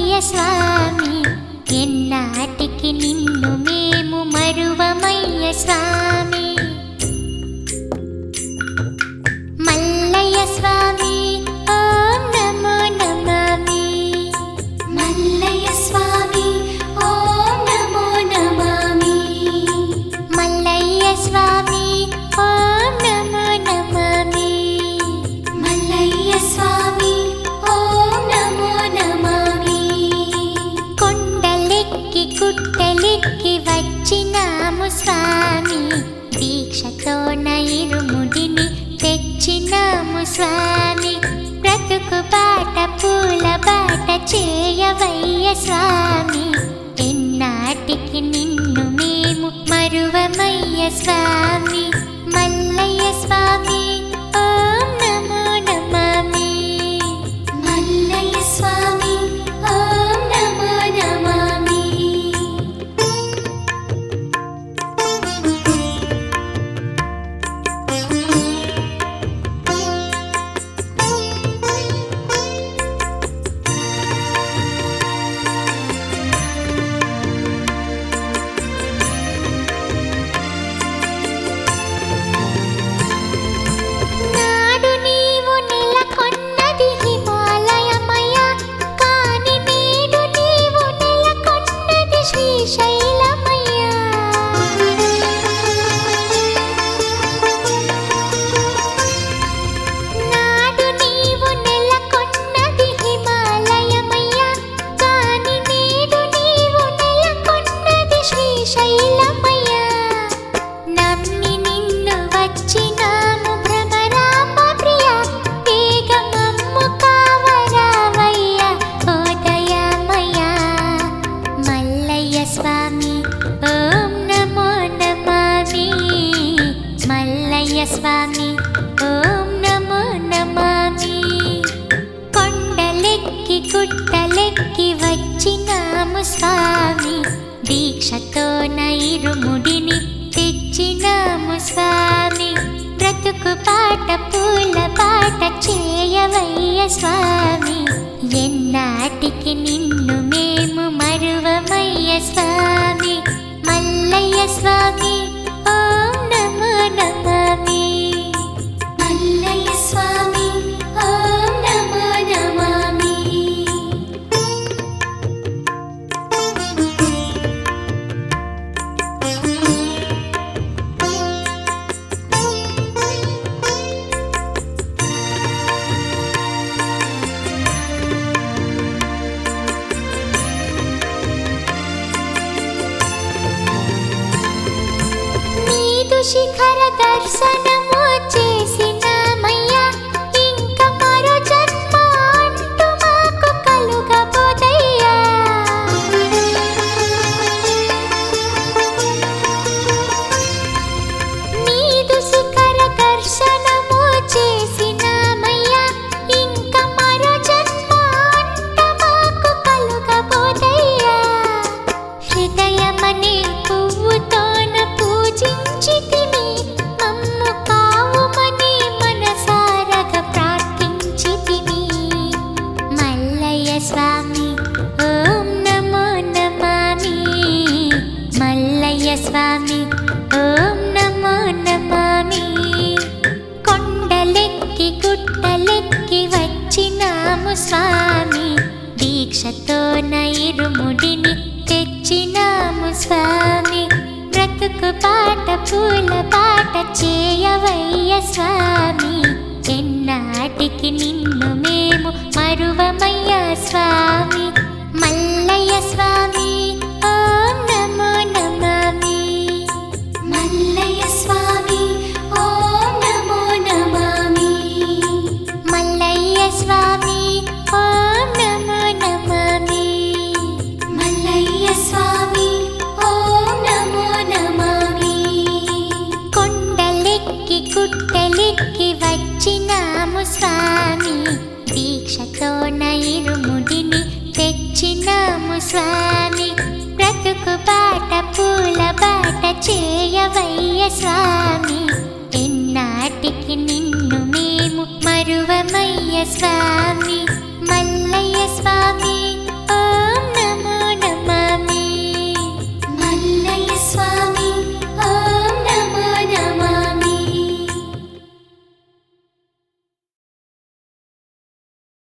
స్వామి ఎన్నాటికి నిన్ను మేము మరువమయ్య స్వామి మల్లయ్య స్వామి ఓం నమో నమామి మల్లయ్య స్వామి ఓం నమో నమామి మల్లయ్య స్వామి ఓం నమో నమామి మల్లయ్య స్వామి ఓం నమో నమామి కొండలెక్కి గుట్టలెక్కి వచ్చినాము స్వామి దీక్షతో ఇరుముడిని తెచ్చినాము స్వామి బ్రతుకు బాట పూల బాట చేయవయ్య స్వామి ఎన్నాటికి నిన్ను మేము మరువమయ్య స్వామి మల్లయ్య స్వామి ఓం నమో నమామి మల్లయ్య స్వామి ఓం నమో నమామి నాడు నీవు నెలకొన్నది హిమాలయమయ కాని నేడు నీవు నెలకొన్నది శ్రీశైలమయ నాడు నీవు నెలకొన్నది హిమాలయమయ కాని నేడు నీవు నెలకొన్నది శ్రీశైలమయ నమ్మి నిన్ను వచ్చినాము భ్రమరాంబ ప్రియ వేగమమ్ము కావరావయ్య ఓ దయామయ మల్లయ్య స్వామి ఓం నమో నమామి మల్లయ్య స్వామి ఓం నమో నమామి కొండలెక్కి గుట్టలెక్కి వచ్చినాము స్వామి దీక్షతో ఇరుముడిని తెచ్చినాము స్వామి బ్రతుకు పాట పూల పాట చేయవయ్య స్వామి ఎన్నాటికి నిన్ను మేము మరువమయ్య స్వామి మల్లయ్య స్వామి ఓం నమో నమామి మల్లయ్య స్వామి ఓం నమో నమామి నీదు శిఖర దర్శనము చేసినామయ్యా ఇంక మరో జన్మ అంటూ మాకు కలుగబోదయ్యా నీదు శిఖర దర్శనము చేసినామయ్యా ఇంక మరో జన్మ అంటూ మాకు కలుగబోదయ్యా హృదయమనే పువ్వుతోన పూజించితిమి మమ్ము కావుమని మనసారగా ప్రార్థించితిమి మల్లయ్య స్వామి ఓం నమో నమామి మల్లయ్య స్వామి ఓం నమో నమామి కొండలెక్కి గుట్టలెక్కి వచ్చినాము స్వామి దీక్షతో ఇరుముడిని తెచ్చినాము స్వామి బ్రతుకు పాట పూల పాట చేయవయ్య స్వామి ఎన్నాటికి నిన్ను మేము మరువమయ్య స్వామి మల్లయ్య స్వామి ఓం నమో నమామి మల్లయ్య స్వామి ఓం నమో నమామి మల్లయ్య స్వామి ఓం నమో నమామి మల్లయ్య స్వామి ఓం నమో నమామి కొండలెక్కి గుట్టలెక్కి వచ్చినాము స్వామి దీక్షతో ఇరుముడిని తెచ్చినాము స్వామి బ్రతుకు బాట పూల బాట చేయవయ్య స్వామి ఎన్నాటికి నిన్ను మేము మరువమయ్య స్వామి